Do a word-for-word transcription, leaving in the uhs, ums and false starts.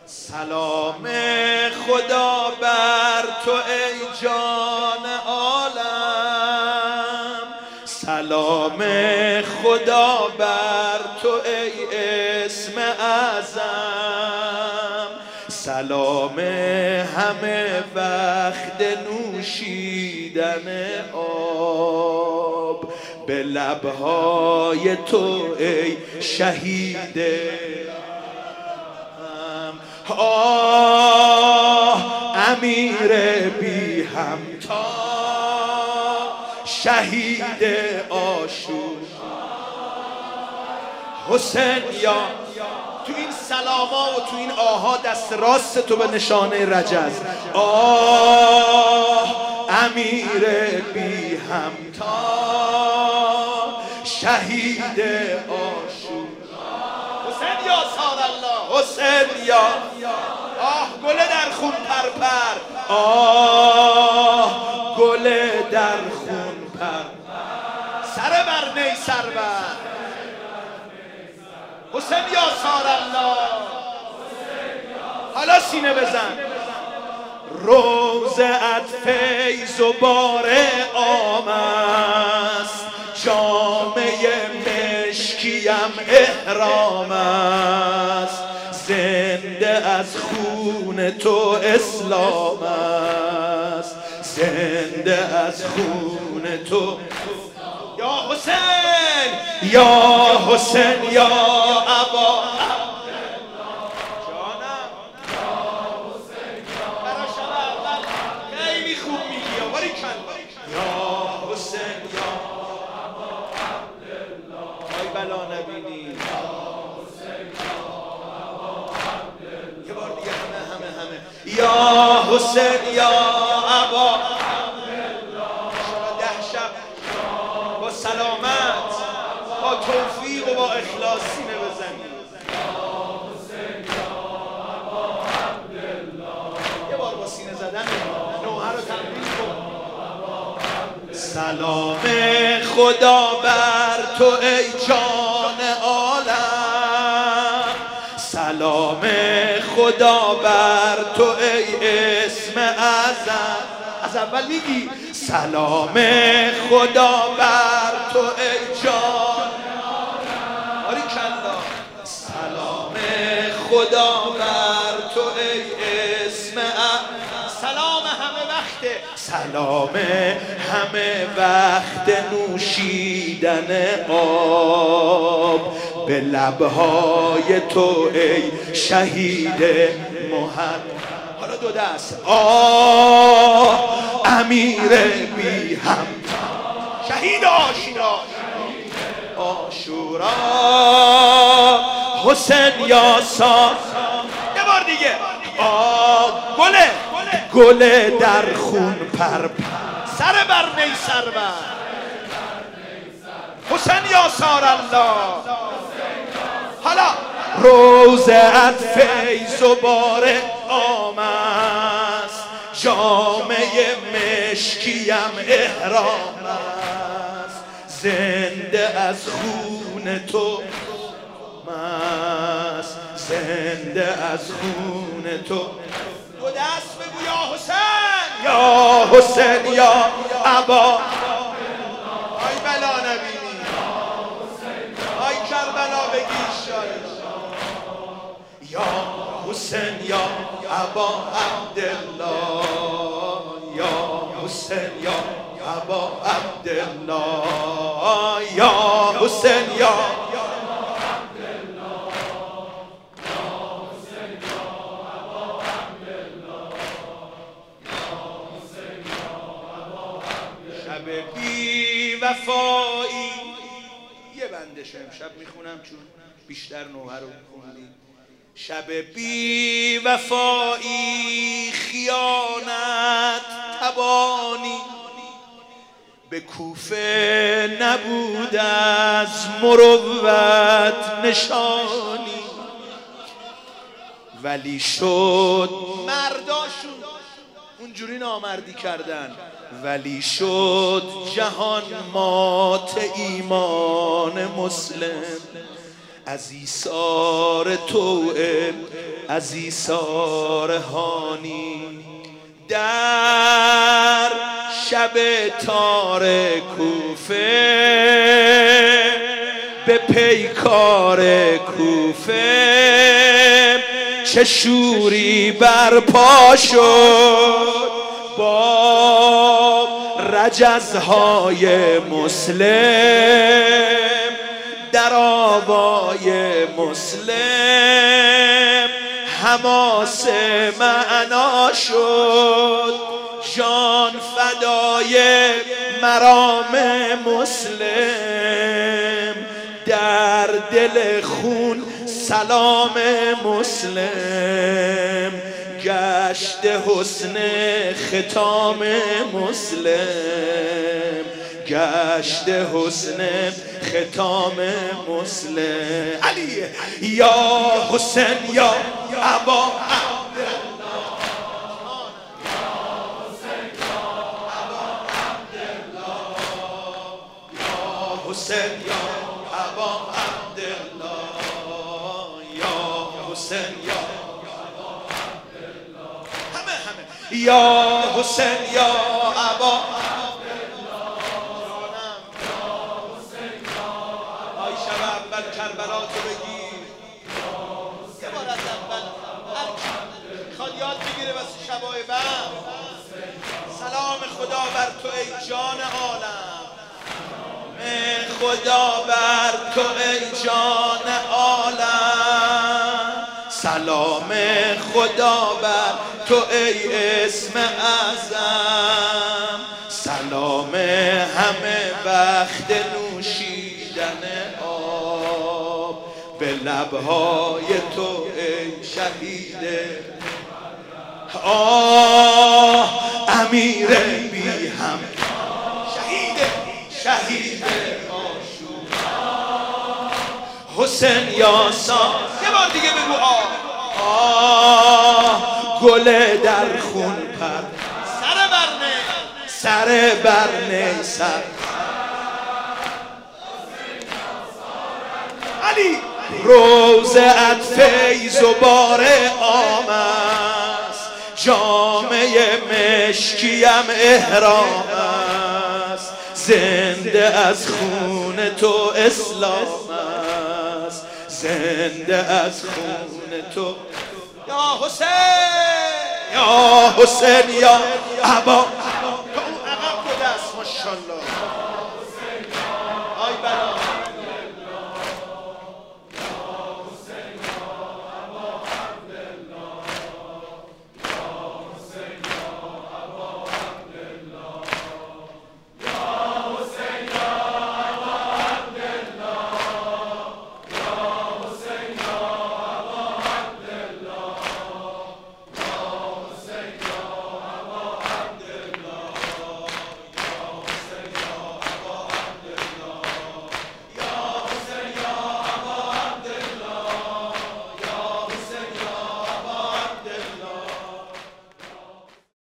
سلام خدا بر تو ای جان عالم، سلام خدا بر تو ای اسم اعظم، سلام همه وقت نوشیدن آب به لبهای تو ای شهید. آه امیر بی همتا شهید عاشورا حسین یا تو این سلاما و تو این آها دست راست تو به نشانه رجز. آه امیر بی همتا شهید عاشورا حسین یا سار الله حسین یا آه گل در خون پرپر آه گل در خون پر سر بر نی سر بر حسین یا سار الله. حالا سینه بزن. روضه‌ات فیض و بار عام است، جامه مشکیم احرام است، زنده از خون تو اسلام است، زنده از خون تو. یا حسین یا حسین یا ابا جانم یا حسین یا براشم اول خیلی خوب میگی آواری کن. یا حسین یا ابا عبدالله ای بلا نبینی. یا حسین یا ابا عبدالله یه بار دیگه همه همه همه یا حسین یا ابا سلامت با توفیق و با اخلاص سینه بزنید. یه بار با سینه زدن نوحه رو تمرین کن. سلام خدا بر تو ای جان عالم، سلام خدا بر تو ای اسم اعظم. از اول میگی سلام خدا بر تو ای جان عالم. آری کلا سلام خدا بر تو ای اسم اعظم. سلام همه وقته، سلام همه وقت نوشیدن آب به لبهای تو ای شهید محمد. حالا دو دست. آه امیر بی همتا شهید عاشورا عاشورا حسین یا سار. یه بار دیگه. آه گله گله در خون پر سر بر نی سر بر حسین یا سار الله. حالا روضه‌ات فیض و بار عام است، جامه مشکیم احرام است، زنده از خون تو مست، زنده از خون تو. دو دست بگو یا حسین یا حسین یا ابا. آی بلا نبینی آی کربلا بگی شاید. یا حسین یا ابا عبدالله یا حسین یا ابا عبدالله یا حسین یا شب بی وفایی. یه بندش امشب میخونم چون بیشتر نوحه رو خوندی. شب بی وفایی خیانت تبانی، به کوفه نبود از مروت نشانی، ولی شد مرداشون اونجوری نامردی کردن، ولی شد جهان مات ایمان مسلم، از ایثار توعه از ایثار هانی در شب تار کوفه به پیکار کوفه چه شوری برپا شد با رجزهای مسلم در آوای مسلم حماس معنا شد جان فدای مرام مسلم در دل خون سلام مسلم گشت حسن ختام مسلم گشت حسن ختام مسلم علی یا حسین یا ابا حسین یا ابا عبدالله یا حسین یا ابا عبدالله همه همه یا حسین یا ابا عبدالله یا حسین یا ای شب اول کربلا تو بگیر یه بار از اول هر کی میخواد یاد بگیره واسه شبای بعد سلام خدا بر تو ای جان عالم خدا بر تو ای جان عالم سلام خدا بر تو ای اسم اعظم سلام همه وقت نوشیدن آب به لبهای تو ای شهید آه امیر بی هم شهید شهید حسین یاسا یه بار دیگه بگو آه آه گل در خون پر سر برنه سر برنه سر علی روزت فیض و بار آم است جامعه مشکیم احرام است زنده از خون تو اسلام است زنده از خون تو یا حسین یا حسین یا ابا